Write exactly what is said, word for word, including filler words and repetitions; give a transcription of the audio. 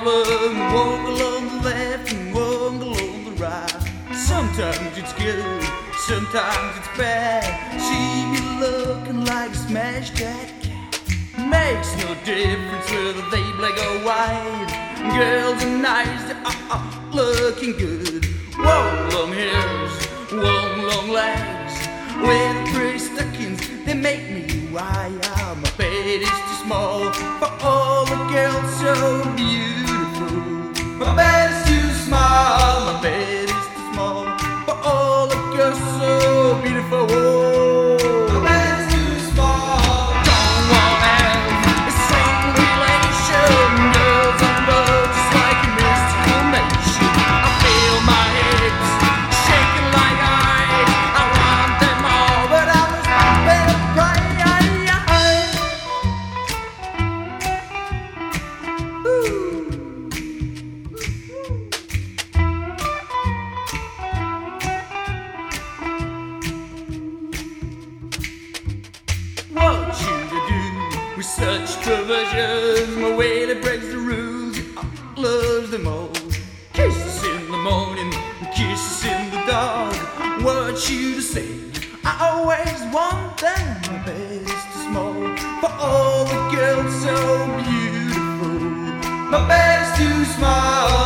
problem. Walk along the left and walk along the right. Sometimes it's good, sometimes it's bad. She be looking like a smashed that cat. Makes no difference whether they black or white. Girls are nice, they are, are looking good. Long, long hairs, long, long legs, with pretty stockings, they make me wild. My bed is too small for all the girls so beautiful. My bed is too small, my bed is too small for all the girls so beautiful. My bed is too small. Don't wanna have a strong relation. Girls are love just like a mystical nation. I feel my hips shaking like ice. I want them all, but I was better pray. What you to do with such perversion? My way that breaks the rules, I love them all. Kisses in the morning, kisses in the dark. What you to say? I always want them. My bed is too small for all the girls so beautiful. My bed is too small.